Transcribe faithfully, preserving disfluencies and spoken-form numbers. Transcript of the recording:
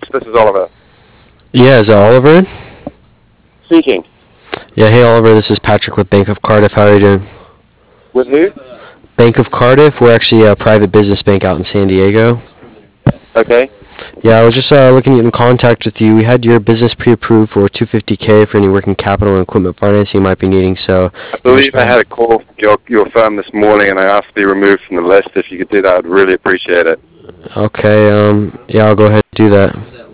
This is Oliver. Yeah, is that Oliver? Speaking. Yeah, hey Oliver, this is Patrick with Bank of Cardiff. How are you doing? With who? Bank of Cardiff. We're actually a private business bank out in San Diego. Okay. Yeah, I was just uh, looking to get in contact with you. We had your business pre-approved for two hundred fifty K for any working capital and equipment financing you might be needing. So I believe I had a call from your, your firm this morning, and I asked to be removed from the list. If you could do that, I'd really appreciate it. Okay. Um. Yeah, I'll go ahead and do that.